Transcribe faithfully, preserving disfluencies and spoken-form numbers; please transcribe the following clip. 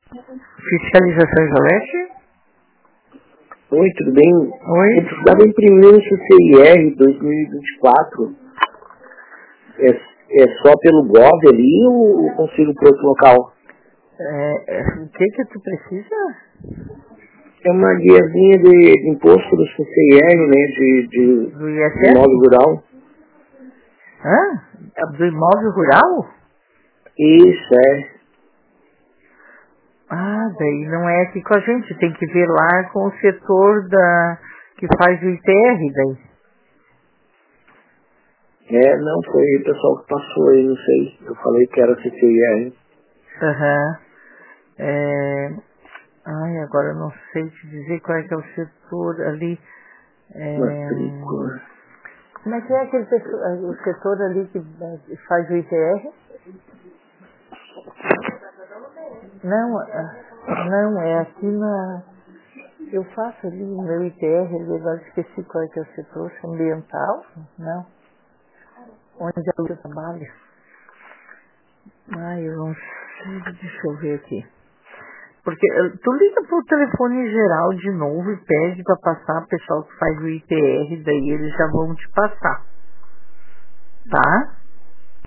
Fiscalização Isolete? Oi, tudo bem? Oi. Eu precisava imprimir um C C I R dois mil e vinte e quatro. É, é só pelo Gov ali ou eu consigo para outro local? É, é, o que que tu precisa? É uma guiazinha de, de imposto do C C I R, né, de, de, Do de imóvel I S S? rural. Hã? É do imóvel rural? Isso, é. Ah, daí não é aqui com a gente, tem que ver lá com o setor da que faz o I T R daí. É, não, foi o pessoal que passou aí, não sei. Eu falei que era C C I R. Aham. É... Ai, agora eu não sei te dizer qual é que é o setor ali. É... Matrícula. Como é que é aquele setor, o setor ali que eh, faz o I T R? Não, ah, não, é aqui na... Eu faço ali o meu I T R, ali, agora esqueci qual é que é o setor, ambiental, não? Onde eu trabalho? Ai, eu não sei, deixa eu ver aqui. Porque eh, tu liga pro telefone geral de novo e pede pra passar o pessoal que faz o I T R, daí eles já vão te passar, tá?